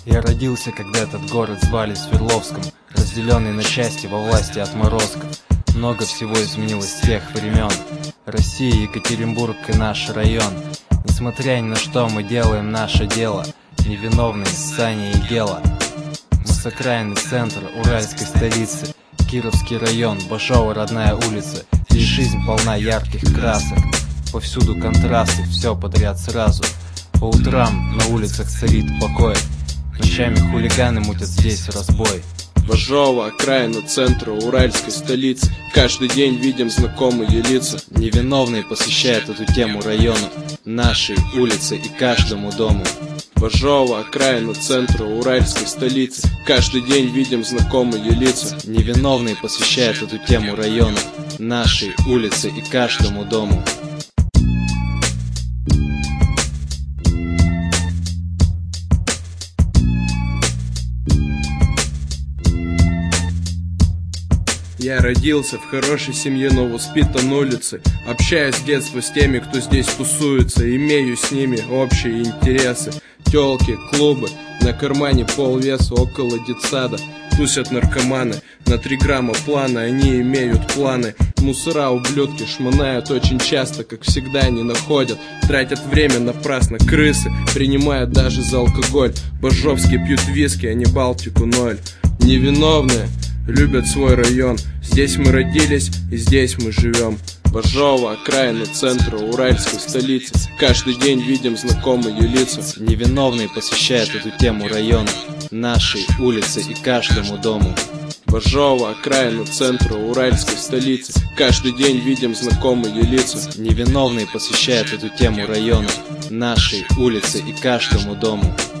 Я родился, когда этот город звали Свердловском, разделенный на части во власти отморозков. Много всего изменилось с тех времен. Россия, Екатеринбург и наш район. Несмотря ни на что, мы делаем наше дело. Невиновные Саня и Гела. Мы с окраины центра уральской столицы. Кировский район, Бажова родная улица. Здесь жизнь полна ярких красок. Повсюду контрасты, все подряд сразу. По утрам на улицах царит покой. Ночами хулиганы мутят здесь разбой. Бажова, окраина центра уральской столицы. Каждый день видим знакомые лица. Невиновные посвящают эту тему району, нашей улице и каждому дому. Бажова, окраина центра уральской столицы. Каждый день видим знакомые лица. Невиновные посвящают эту тему району, нашей улице и каждому дому. Я родился в хорошей семье, но воспитан улицы. Общаюсь с детства с теми, кто здесь тусуется. Имею с ними общие интересы. Тёлки, клубы, на кармане полвеса около детсада. Тусят наркоманы, на 3 грамма плана, они имеют планы. Мусора, ублюдки, шмонают очень часто, как всегда не находят. Тратят время напрасно, крысы, принимают даже за алкоголь. Бажовские пьют виски, а не Балтику 0. Невиновные любят свой район. Здесь мы родились и здесь мы живем. Бажова, окраина центра уральской столицы. Каждый день видим знакомые лица. Невиновные посвящают эту тему району, нашей улице и каждому дому. Бажова, окраина центра уральской столицы. Каждый день видим знакомые лица. Невиновные посвящают эту тему району, нашей улице и каждому дому.